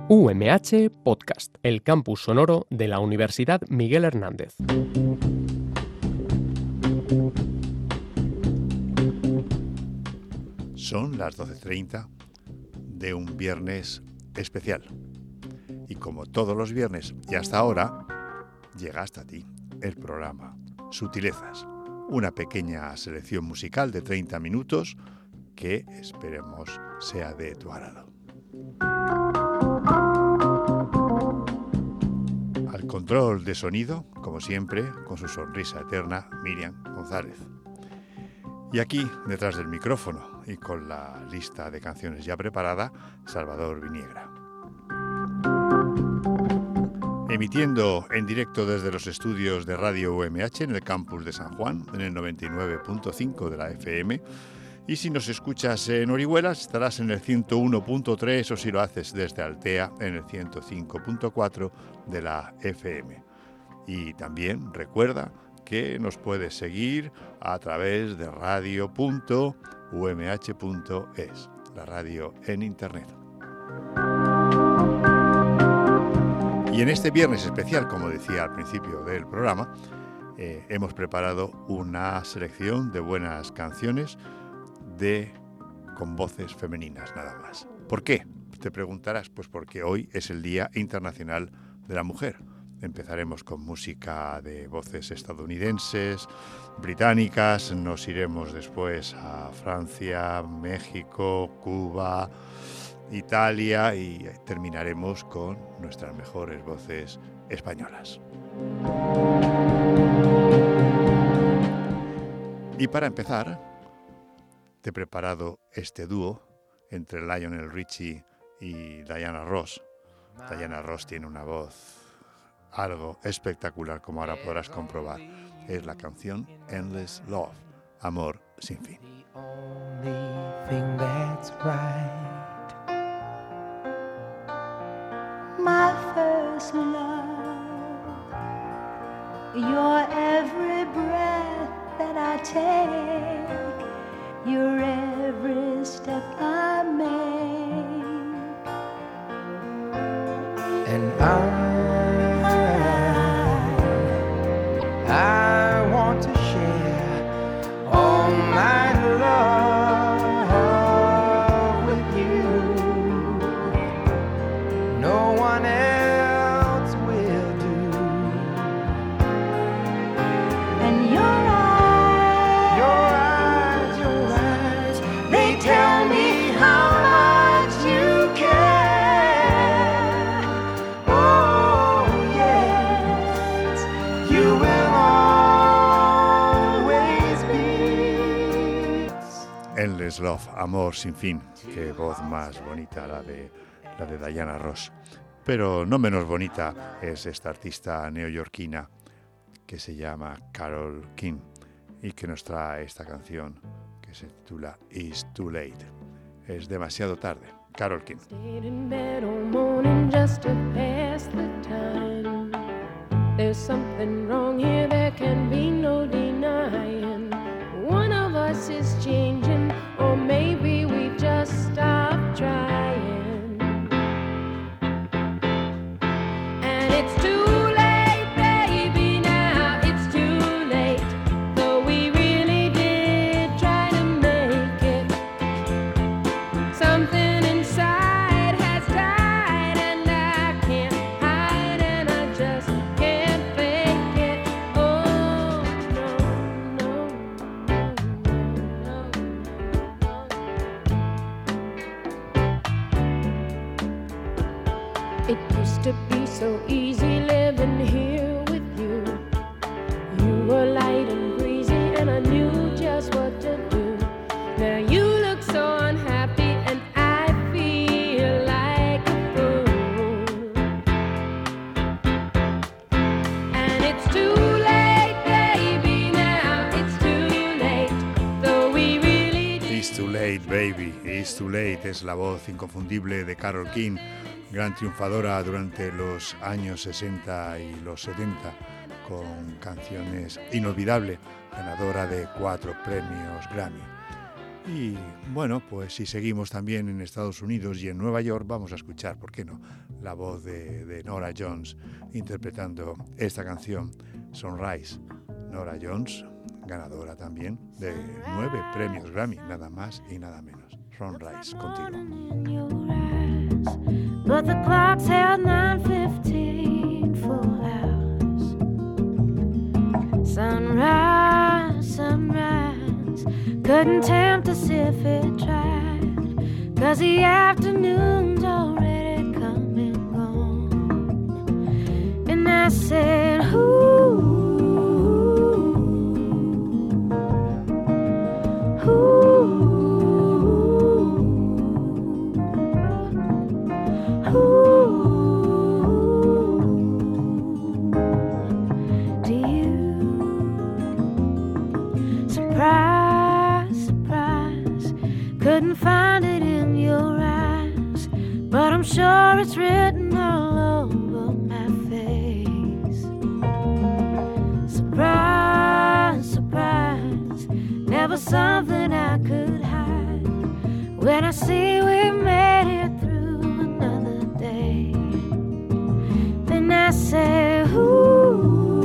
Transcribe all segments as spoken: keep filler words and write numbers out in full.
U M H Podcast, el campus sonoro de la Universidad Miguel Hernández. Son las doce treinta de un viernes especial. Y como todos los viernes y hasta ahora, llega hasta ti el programa Sutilezas, una pequeña selección musical de treinta minutos que esperemos sea de tu agrado. Al control de sonido, como siempre, con su sonrisa eterna, Miriam González. Y aquí, detrás del micrófono y con la lista de canciones ya preparada, Salvador Viniegra. Emitiendo en directo desde los estudios de Radio U M H en el campus de San Juan, en el noventa y nueve punto cinco de la F M. Y si nos escuchas en Orihuela, estarás en el ciento uno punto tres, o si lo haces desde Altea, en el ciento cinco punto cuatro de la F M. Y también recuerda que nos puedes seguir a través de radio punto u m h punto es, la radio en internet. Y en este viernes especial, como decía al principio del programa, eh, hemos preparado una selección de buenas canciones de con voces femeninas nada más. ¿Por qué? Te preguntarás, pues porque hoy es el Día Internacional de la Mujer. Empezaremos con música de voces estadounidenses, británicas, nos iremos después a Francia, México, Cuba, Italia y terminaremos con nuestras mejores voces españolas. Y para empezar, te he preparado este dúo entre Lionel Richie y Diana Ross. Diana Ross tiene una voz algo espectacular, como ahora podrás comprobar. Es la canción Endless Love, Amor sin fin. The only thing that's right, my first love, your every breath that I take, your every step I make, and I I want to share all my love with you. No one else will do. And your eyes, your eyes, your eyes, they tell me how much you care. Oh yes, you will. Endless Love, Amor sin fin. Qué voz más bonita la de, la de Diana Ross. Pero no menos bonita es esta artista neoyorquina que se llama Carole King y que nos trae esta canción que se titula It's Too Late. Es demasiado tarde. Carole King. There's something wrong here, there can be no denying. One of us is changing, or maybe we just stopped trying. And it's too late, baby, now it's too late. Though we really did try to make it. Something inside has died, and I can't hide, and I just can't fake it. Oh, no, no, no, no. It used to be so easy living here with you. You were light and breezy, and I knew just what to do. Now you look so unhappy, and I feel like a fool. And it's too late, baby, now it's too late. Though we really did. It's Too Late, Baby. It's Too Late es la voz inconfundible de Carole King, gran triunfadora durante los años sesenta y los setenta, con canciones inolvidables, ganadora de cuatro premios Grammy. Y bueno, pues si seguimos también en Estados Unidos y en Nueva York, vamos a escuchar, ¿por qué no?, la voz de, de Norah Jones interpretando esta canción, Sunrise. Norah Jones, ganadora también de nueve premios Grammy, nada más y nada menos. Sunrise, contigo. But the clock's held nine fifteen full hours. Sunrise, sunrise, couldn't tempt us if it tried, 'cause the afternoon's already come and gone. And I said, ooh, ooh, do you? Surprise, surprise, couldn't find it in your eyes, but I'm sure it's written all over my face. Surprise, surprise, never something I could hide. When I see we made it through another day, then I say, ooh,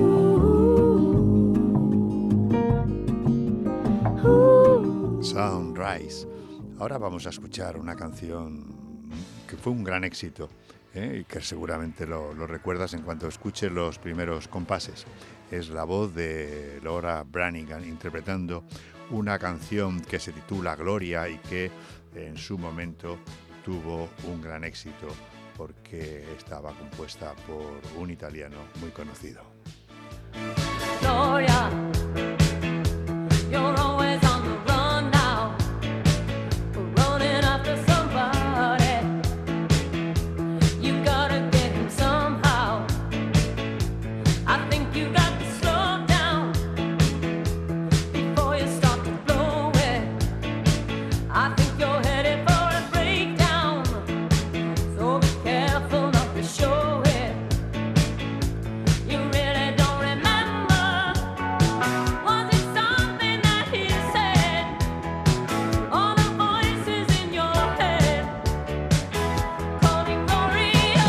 ooh. Sunrise. Ahora vamos a escuchar una canción que fue un gran éxito, ¿eh? Y que seguramente lo, lo recuerdas en cuanto escuches los primeros compases. Es la voz de Laura Branigan interpretando una canción que se titula Gloria y que en su momento tuvo un gran éxito porque estaba compuesta por un italiano muy conocido. Gloria, you're always on the run now, running after somebody. You gotta get him somehow. I think you got to slow down before you start to blow it. I think you're headed for a breakdown, so be careful not to show it. You really don't remember. Was it something that he said? All the voices in your head calling Gloria,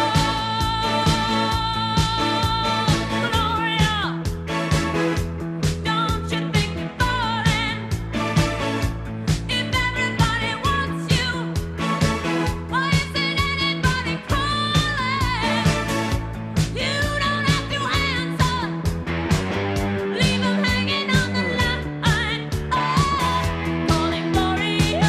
Gloria. Don't you think you're falling? If everybody wants you, why isn't anybody calling? You don't have to answer. Leave 'em hanging on the line. Oh, calling Gloria,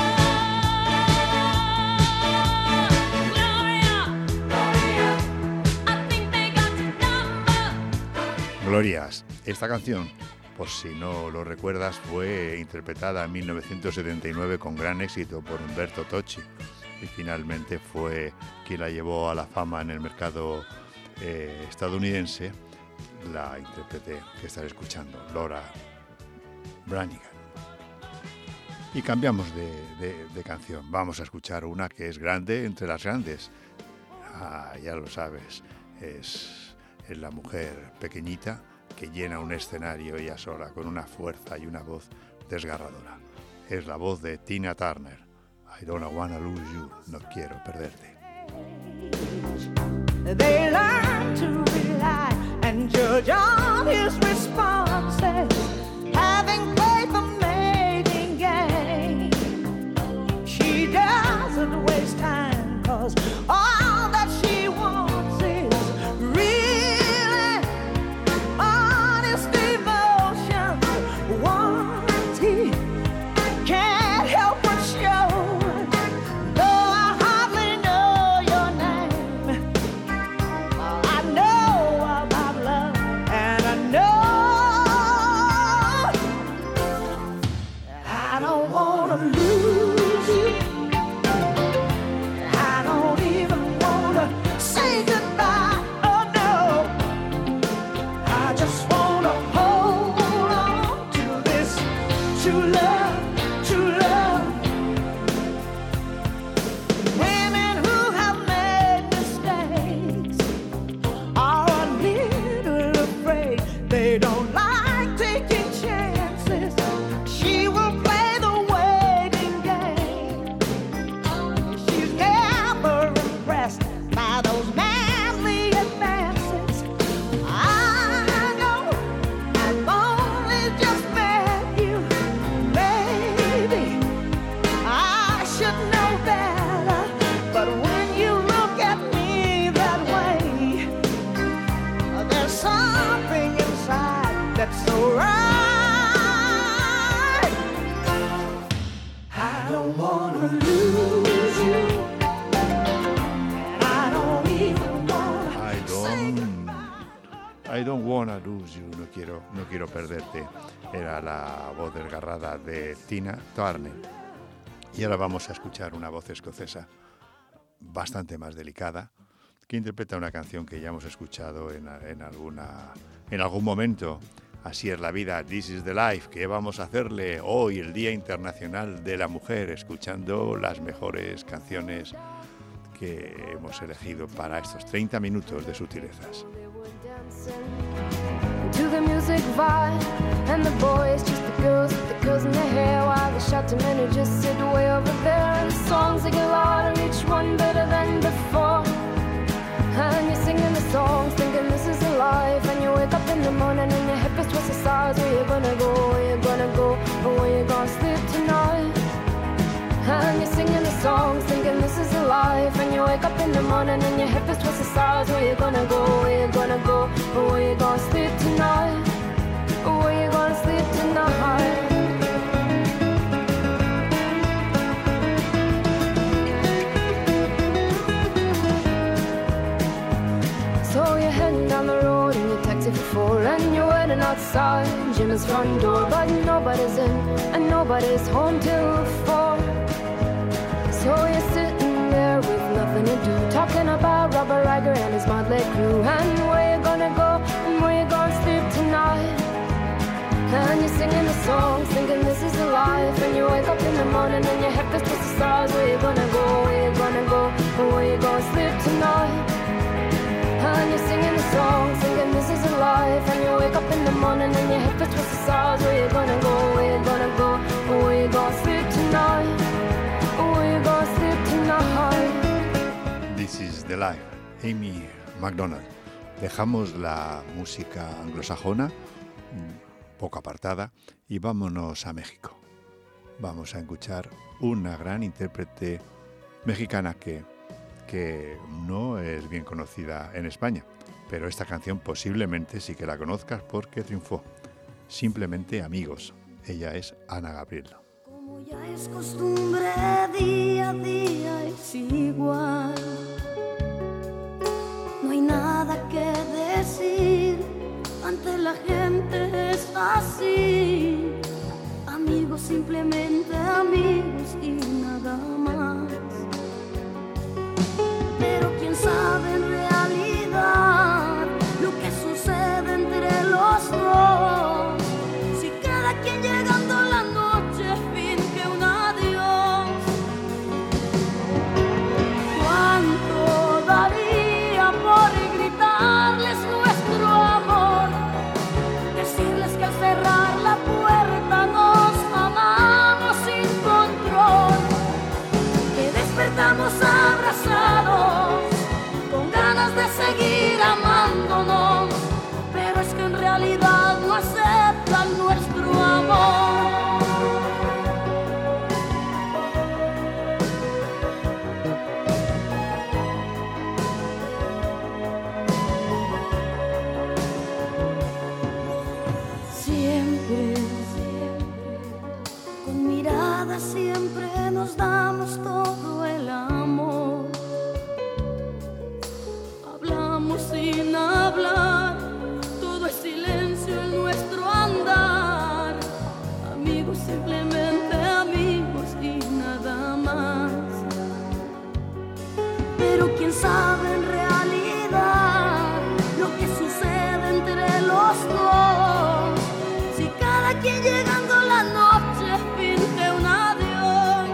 Gloria, Gloria. I think they got your number. Glorias. Esta canción, por si no lo recuerdas, fue interpretada en mil novecientos setenta y nueve con gran éxito por Umberto Tocci y finalmente fue quien la llevó a la fama en el mercado eh, estadounidense, la intérprete que estás escuchando, Laura Branigan. Y cambiamos de, de- de canción, vamos a escuchar una que es grande entre las grandes. Ah, ya lo sabes, es, es la mujer pequeñita que llena un escenario ella sola con una fuerza y una voz desgarradora. Es la voz de Tina Turner. I don't wanna lose you, no quiero perderte. They learn to rely and judge on his responses, having played the mating game. She doesn't waste time, 'cause all that she wants is really honest devotion. Once he can't help but show, though I hardly know your name, I know about love, and I know I don't wanna lose you. don't wanna lose you. I don't even wanna I don't, I don't wanna lose you. No quiero, no quiero perderte. Era la voz desgarrada de Tina Turner. Y ahora vamos a escuchar una voz escocesa bastante más delicada, que interpreta una canción que ya hemos escuchado en, en, alguna, en algún momento. Así es la vida, This is the Life, que vamos a hacerle hoy, el Día Internacional de la Mujer, escuchando las mejores canciones que hemos elegido para estos treinta minutos de sutilezas. To the music vibe, and the boys, just the girls with the curls in their hair, while the shouting men who just sit way over there. And the songs they get louder, each one better than before. And you're singing the songs, thinking this is a life. And you wake up in the morning and your hip is twisted sides. Where you gonna go, where you gonna go, or where you gonna sleep tonight? And you're singing the songs, thinking this is a life. And you wake up in the morning and your hip is twisted sides. Where you gonna go, where you gonna go, or where you gonna sleep tonight? Or where you gonna sleep tonight? So you're heading down the road in your taxi for four, and you're waiting outside Jim's front door, but nobody's in and nobody's home till four. So you're sitting there with nothing to do, talking about Robert Riger and his motley crew, and where you gonna go and where you gonna sleep tonight. And you're singing the songs, thinking this is a life. And you wake up in the morning and your head feels just the stars. Where you gonna go, where you gonna go, and where you gonna sleep tonight. And you're singing the songs, thinking this is a life. And you wake up in the morning and your head feels just the stars. Where you gonna go, where you gonna go, and where you gonna sleep tonight. Where you gonna sleep tonight. This is the Life, Amy MacDonald. Dejamos la música anglosajona poco apartada y vámonos a México. Vamos a escuchar una gran intérprete mexicana que, que no es bien conocida en España, pero esta canción posiblemente sí que la conozcas porque triunfó. Simplemente Amigos. Ella es Ana Gabriel. Como ya es costumbre, día a día es igual. No hay nada que decir, ante la gente es así. Amigos, simplemente amigos y nada más. Pero quién sabe en realidad lo que sucede entre los dos. Si cada quien llegando la noche finge un adiós. ¿Cuánto daría por gritarles nuestro amor? Decirles que al cerrar la puerta nos amamos sin control, que despertamos abrazados con ganas de seguir amándonos, pero es que en realidad no aceptan nuestro amor. Siempre, con mirada siempre nos damos todo el amor. Hablamos sin hablar, todo es silencio en nuestro andar. Amigos, simplemente amigos y nada más. Pero quién sabe en realidad lo que sucede entre los dos. Si cada quien llegando la noche finge un adiós.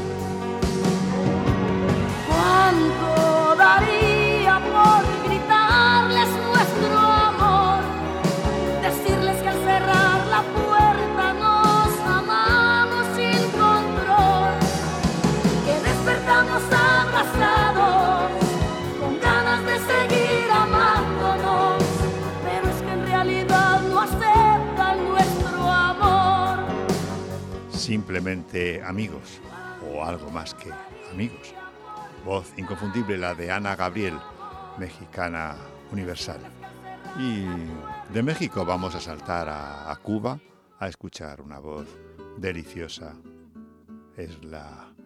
¿Cuánto daría por gritarles nuestro amor? Decirles que al cerrar la puerta nos amamos sin control, que despertamos abrazados con ganas de seguir amándonos, pero es que en realidad no aceptan nuestro amor. Simplemente amigos, o algo más que amigos. Voz inconfundible la de Ana Gabriel, mexicana universal. Y de México vamos a saltar a, a Cuba a escuchar una voz deliciosa. Es la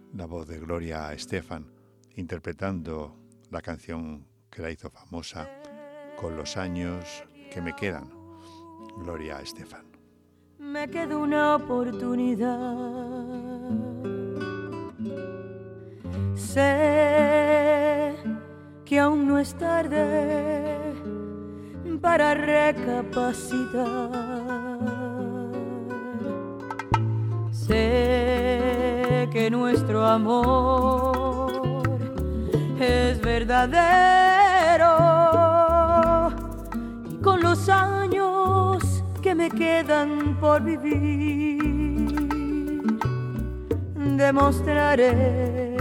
la voz de Gloria Estefan, interpretando la canción que la hizo famosa, Con los años que me quedan. Gloria Estefan. Me queda una oportunidad. Sé que aún no es tarde para recapacitar. Sé que nuestro amor es verdadero y con los años que me quedan por vivir demostraré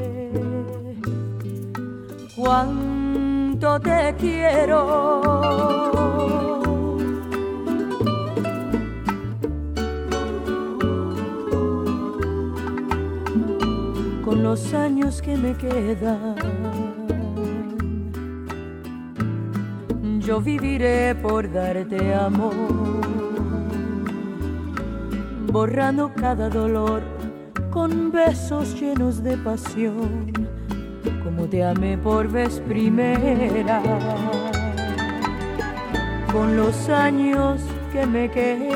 cuánto te quiero. Con los años que me quedan, yo viviré por darte amor, borrando cada dolor con besos llenos de pasión, como te amé por vez primera. Con los años que me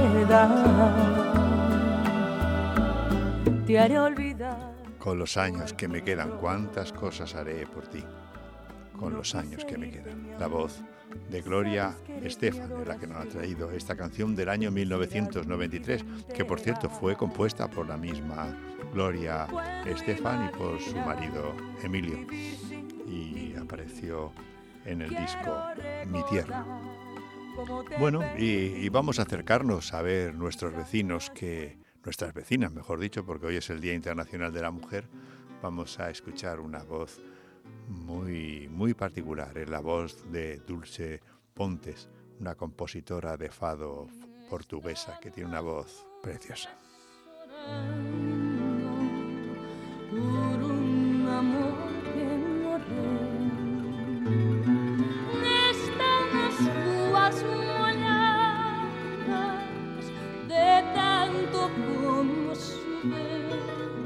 quedan, te haré olvidar. Con los años que me quedan, cuántas cosas haré por ti. Con los años que me quedan. La voz de Gloria Estefan es la que nos ha traído esta canción del año mil novecientos noventa y tres, que por cierto fue compuesta por la misma Gloria Estefan y por su marido Emilio, y apareció en el disco Mi Tierra. Bueno, y, y vamos a acercarnos a ver nuestros vecinos, que nuestras vecinas, mejor dicho, porque hoy es el Día Internacional de la Mujer. Vamos a escuchar una voz muy, muy particular, es la voz de Dulce Pontes, una compositora de fado portuguesa que tiene una voz preciosa. Por un amor que morreu, están as ruas molhadas de tanto como chover,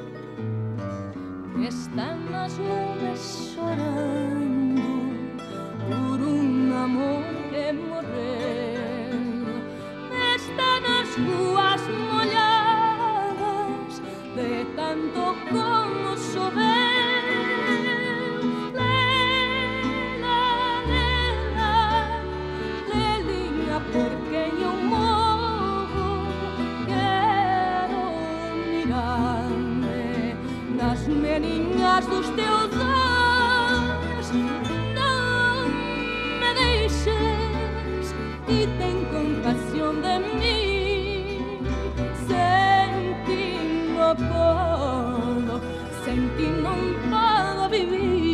están as nubes chorando por un amor que morreu, están as ruas molhadas de tanto como chover. Lela, lela, lelinha, porque eu morro, quero mirar-me nas meninas dos teus olhos. Não me deixes e tem compaixão de mim. Senti no puedo, senti non puedo vivir.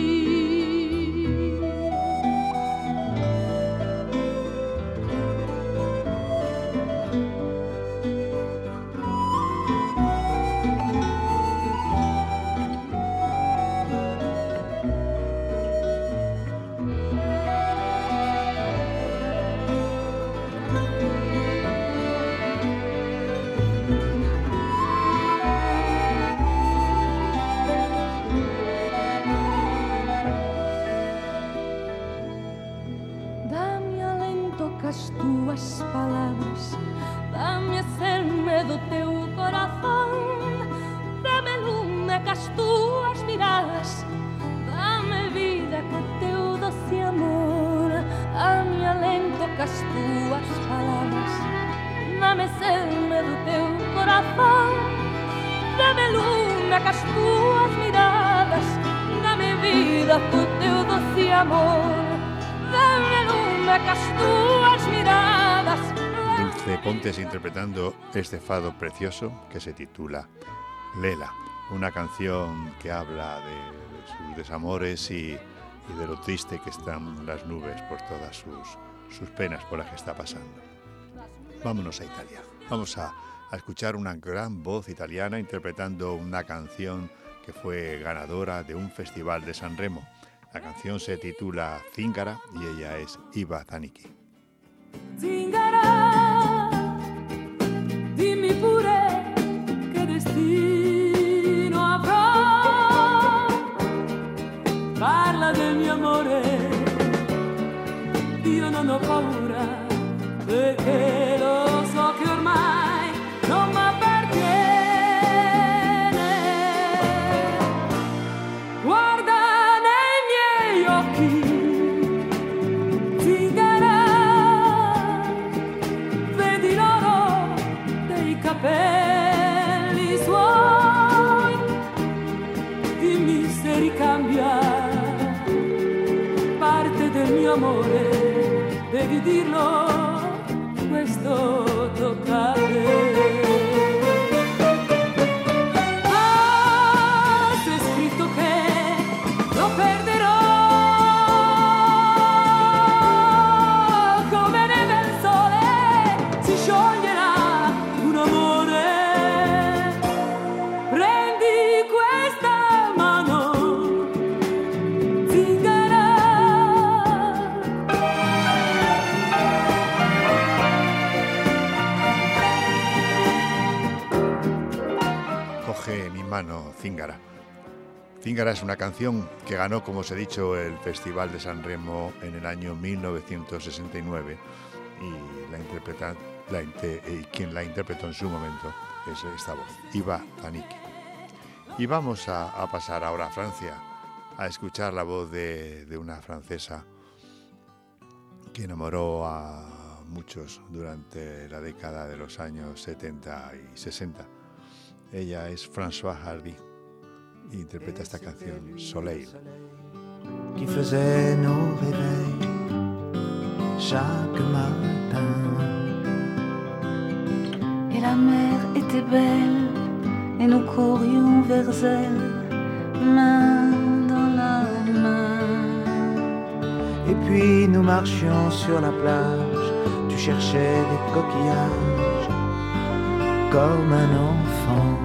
As tuas palavras, dá-me ser-me do teu coração, dá-me lume com as tuas miradas, dá-me vida com o teu doce amor, dá-me alento com as tuas palavras, dá-me ser-me do teu coração, dá-me lume com as tuas miradas, dá-me vida com o teu doce amor, dá-me lume com as tuas miradas. Dulce Pontes interpretando este fado precioso que se titula Lela, una canción que habla de, de sus desamores y, y de lo triste que están las nubes por todas sus, sus penas por las que está pasando. Vámonos a Italia. Vamos a, a escuchar una gran voz italiana interpretando una canción que fue ganadora de un festival de Sanremo. La canción se titula Zingara y ella es Iva Zanicchi. Zingara, dimmi pure che destino avrò. che lo so che ormai non mi appartiene. Guarda nei miei occhi, zingara, vedi l'oro dei capelli suoi, dimmi se ricambia parte del mio amore, devi dirlo, questo tocca a te. Ah, c'è scritto che lo perderò, come neve il sole si scioglierà un amore. Prendi questa mano, zingara. Coge mi mano, Zíngara. Zíngara es una canción que ganó, como os he dicho, el Festival de San Remo en el año mil novecientos sesenta y nueve y la interpreta, la, y quien la interpretó en su momento es esta voz, Iva Zanicki. Y vamos a, a pasar ahora a Francia, a escuchar la voz de, de una francesa que enamoró a muchos durante la década de los años setenta y sesenta. Ella es Françoise Hardy y interpreta esta canción, Soleil. Qui faisait nos réveils chaque matin. Et la mer était belle, et nous courions vers elle, main dans la main. Et puis nous marchions sur la plage, tu cherchais des coquillages comme un enfant.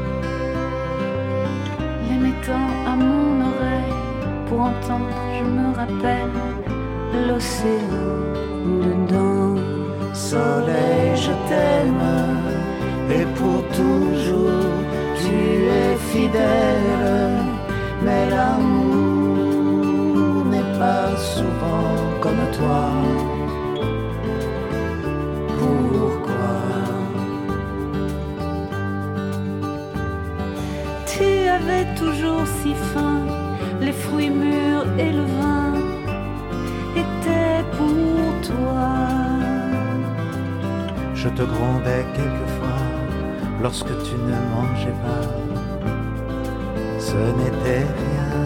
Les mettant à mon oreille pour entendre, je me rappelle l'océan dedans. Soleil, je t'aime, et pour toujours tu es fidèle. Mais l'amour n'est pas souvent comme toi. Pourquoi? Tu avais toujours si faim, les fruits mûrs et le vin étaient pour toi. Je te grondais quelquefois lorsque tu ne mangeais pas. Ce n'était rien.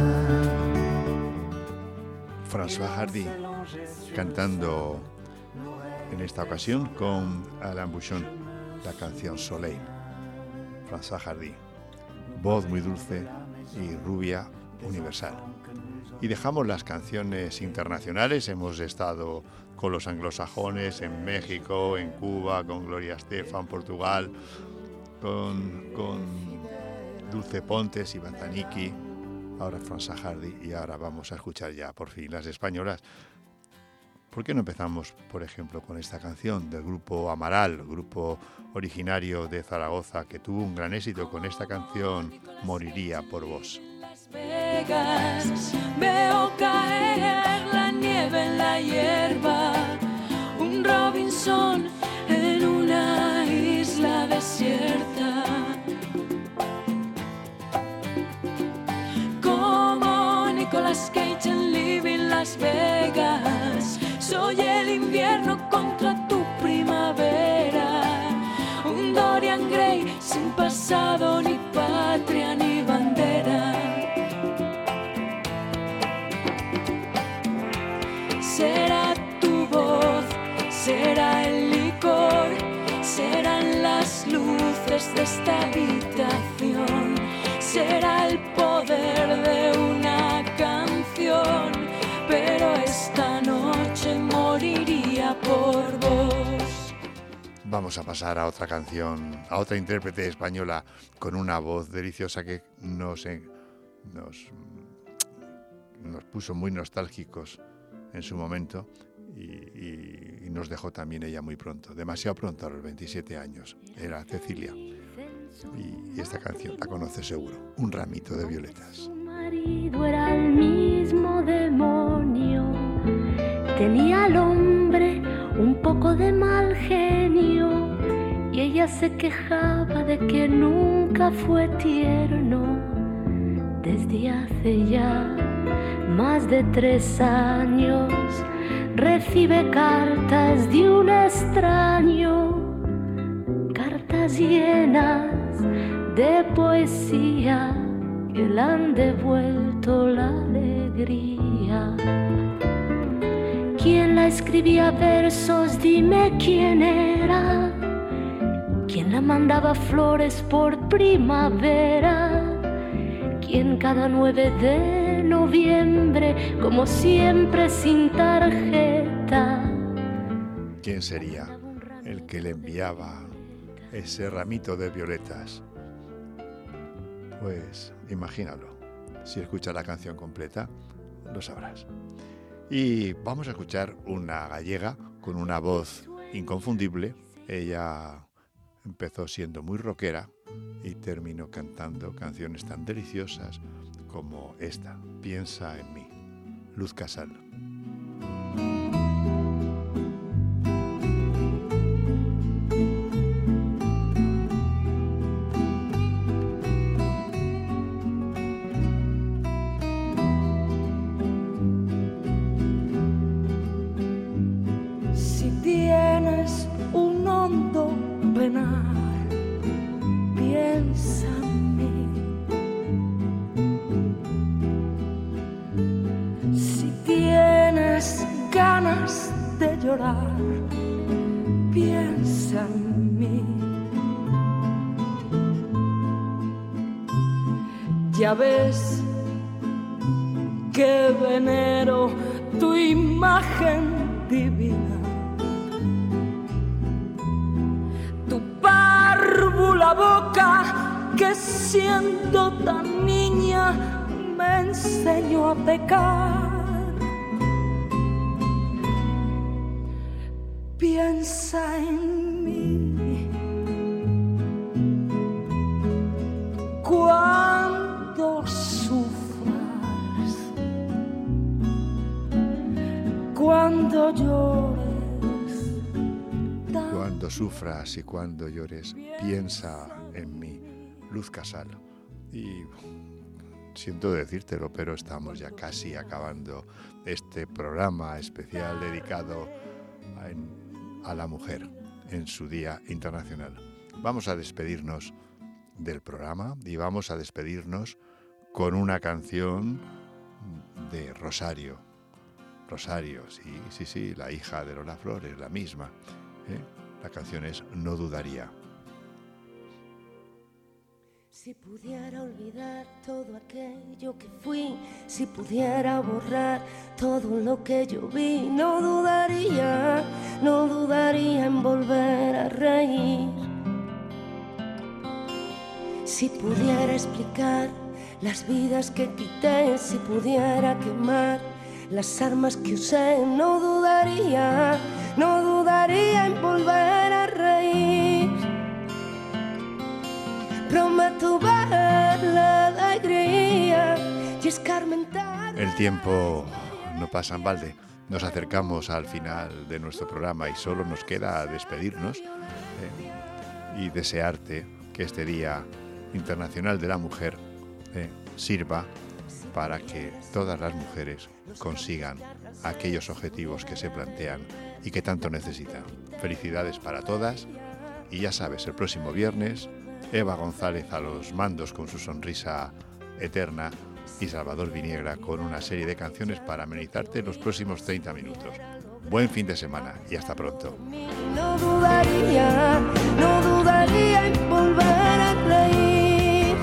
Françoise Hardy cantando en esta ocasión con Alain Bouchon la canción Soleil. Françoise Hardy, voz muy dulce y rubia universal. Y dejamos las canciones internacionales. Hemos estado con los anglosajones en México, en Cuba, con Gloria Estefan, Portugal, con, con Dulce Pontes y Iva Zanicki, ahora Françoise Hardy, y ahora vamos a escuchar ya por fin las españolas. ¿Por qué no empezamos, por ejemplo, con esta canción del grupo Amaral, grupo originario de Zaragoza, que tuvo un gran éxito con esta canción, Moriría por vos? Las Vegas, veo caer la nieve en la hierba, un Robinson en una isla desierta. Como Nicolas Cage en Living Las Vegas, soy el invierno contra tu primavera, un Dorian Gray sin pasado, ni patria, ni bandera. Será tu voz, será el licor, serán las luces de esta habitación, será el poder de una canción, pero esta noche moriría por vos. Vamos a pasar a otra canción, a otra intérprete española con una voz deliciosa que nos, nos, nos puso muy nostálgicos en su momento y, y, y nos dejó también ella muy pronto, demasiado pronto, a los veintisiete años. Era Cecilia y, y esta canción la conoces seguro, Un ramito de violetas. Su marido era el mismo demonio, tenía al hombre un poco de mal genio, y ella se quejaba de que nunca fue tierno. Desde hace ya más de tres años recibe cartas de un extraño, cartas llenas de poesía que le han devuelto la alegría. ¿Quién la escribía versos? Dime quién era. ¿Quién la mandaba flores por primavera? ¿Quién cada nueve de noviembre, como siempre sin tarjeta? ¿Quién sería el que le enviaba ese ramito de violetas? Pues imagínalo. Si escuchas la canción completa, lo sabrás. Y vamos a escuchar una gallega con una voz inconfundible. Ella empezó siendo muy rockera y terminó cantando canciones tan deliciosas como esta, Piensa en mí, Luz Casal. Si tienes un hondo penar, piensa en mí. Si tienes ganas de llorar, piensa en mí. Ya ves que venero tu imagen divina, tu párvula boca que siendo tan niña me enseñó a pecar. Piensa en mí cuando sufras, cuando llores. Cuando sufras y cuando llores, piensa en mí, Luz Casal. Y siento decírtelo, pero estamos ya casi acabando este programa especial dedicado a, a la mujer en su Día Internacional. Vamos a despedirnos del programa y vamos a despedirnos con una canción de Rosario. Rosario, sí, sí, sí, la hija de Lola Flores, la misma. ¿eh? La canción es No dudaría. Si pudiera olvidar todo aquello que fui, si pudiera borrar todo lo que yo vi, no dudaría, no dudaría en volver a reír. Si pudiera explicar las vidas que quité, si pudiera quemar las armas que usé, no dudaría, no dudaría en volver a reír. Prometo ver la alegría y escarmentar. El tiempo no pasa en balde. Nos acercamos al final de nuestro programa y solo nos queda despedirnos eh, y desearte que este Día Internacional de la Mujer eh, sirva para que todas las mujeres consigan aquellos objetivos que se plantean y que tanto necesitan. Felicidades para todas y ya sabes, el próximo viernes Eva González a los mandos con su sonrisa eterna y Salvador Viniegra con una serie de canciones para amenizarte los próximos treinta minutos. Buen fin de semana y hasta pronto. No dudaría, no dudaría en volver a reír.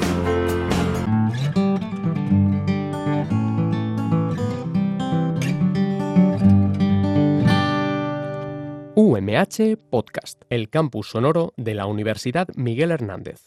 U M H Podcast, el campus sonoro de la Universidad Miguel Hernández.